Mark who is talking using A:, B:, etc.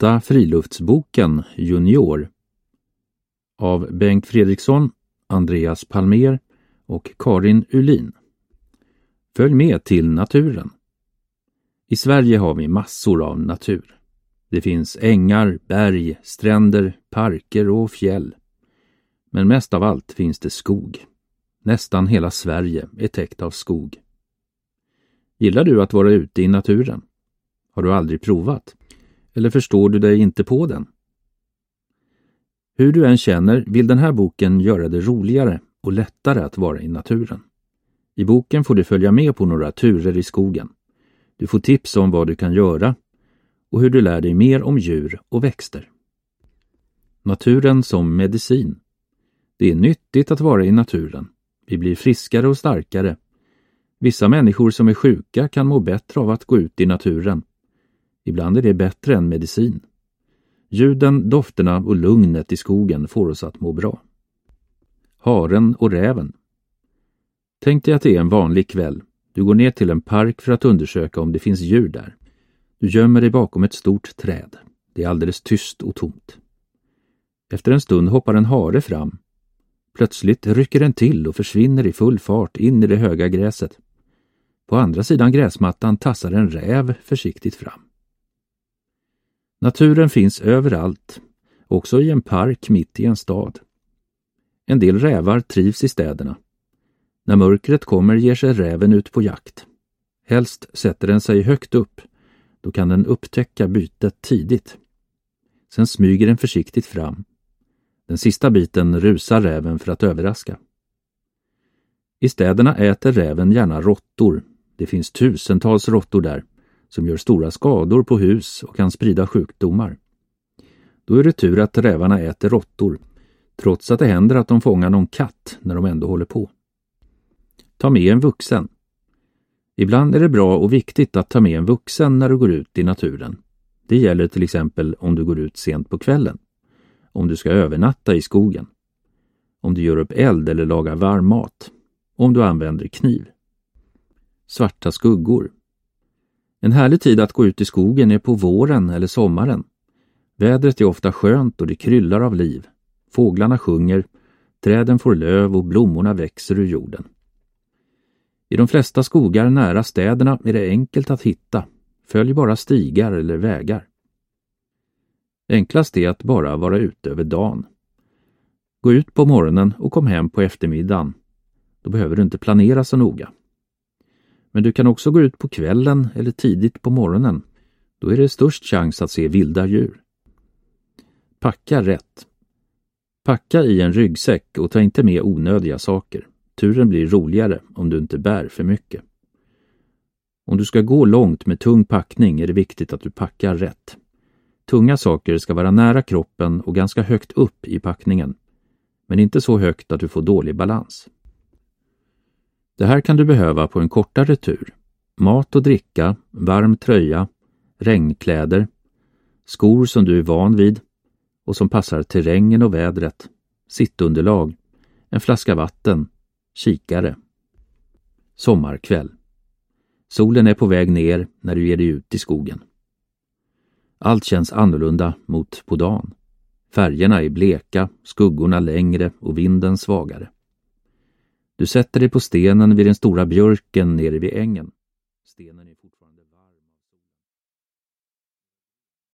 A: lätta friluftsboken Junior av Bengt Fredriksson, Andreas Palmer och Karin Ulin. Följ med till naturen. I Sverige har vi massor av natur. Det finns ängar, berg, stränder, parker och fjäll. Men mest av allt finns det skog. Nästan hela Sverige är täckt av skog. Gillar du att vara ute i naturen? Har du aldrig provat? Eller förstår du dig inte på den? Hur du än känner vill den här boken göra det roligare och lättare att vara i naturen. I boken får du följa med på några turer i skogen. Du får tips om vad du kan göra och hur du lär dig mer om djur och växter. Naturen som medicin. Det är nyttigt att vara i naturen. Vi blir friskare och starkare. Vissa människor som är sjuka kan må bättre av att gå ut i naturen. Ibland är det bättre än medicin. Ljuden, dofterna och lugnet i skogen får oss att må bra. Haren och räven. Tänk dig att det är en vanlig kväll. Du går ner till en park för att undersöka om det finns djur där. Du gömmer dig bakom ett stort träd. Det är alldeles tyst och tomt. Efter en stund hoppar en hare fram. Plötsligt rycker den till och försvinner i full fart in i det höga gräset. På andra sidan gräsmattan tassar en räv försiktigt fram. Naturen finns överallt, också i en park mitt i en stad. En del rävar trivs i städerna. När mörkret kommer ger sig räven ut på jakt. Helst sätter den sig högt upp, då kan den upptäcka bytet tidigt. Sen smyger den försiktigt fram. Den sista biten rusar räven för att överraska. I städerna äter räven gärna råttor. Det finns tusentals råttor där som gör stora skador på hus och kan sprida sjukdomar. Då är det tur att rävarna äter råttor, trots att det händer att de fångar någon katt när de ändå håller på. Ta med en vuxen. Ibland är det bra och viktigt att ta med en vuxen när du går ut i naturen. Det gäller till exempel om du går ut sent på kvällen. Om du ska övernatta i skogen. Om du gör upp eld eller lagar varm mat. Om du använder kniv. Svarta skuggor. En härlig tid att gå ut i skogen är på våren eller sommaren. Vädret är ofta skönt och det kryllar av liv. Fåglarna sjunger, träden får löv och blommorna växer ur jorden. I de flesta skogar nära städerna är det enkelt att hitta. Följ bara stigar eller vägar. Enklast är att bara vara ute över dagen. Gå ut på morgonen och kom hem på eftermiddagen. Då behöver du inte planera så noga. Men du kan också gå ut på kvällen eller tidigt på morgonen. Då är det störst chans att se vilda djur. Packa rätt. Packa i en ryggsäck och ta inte med onödiga saker. Turen blir roligare om du inte bär för mycket. Om du ska gå långt med tung packning är det viktigt att du packar rätt. Tunga saker ska vara nära kroppen och ganska högt upp i packningen. Men inte så högt att du får dålig balans. Det här kan du behöva på en kortare tur. Mat och dricka, varm tröja, regnkläder, skor som du är van vid och som passar terrängen och vädret, sittunderlag, en flaska vatten, kikare. Sommarkväll. Solen är på väg ner när du ger dig ut i skogen. Allt känns annorlunda mot på dagen. Färgerna är bleka, skuggorna längre och vinden svagare. Du sätter dig på stenen vid den stora björken nere vid ängen. Stenen är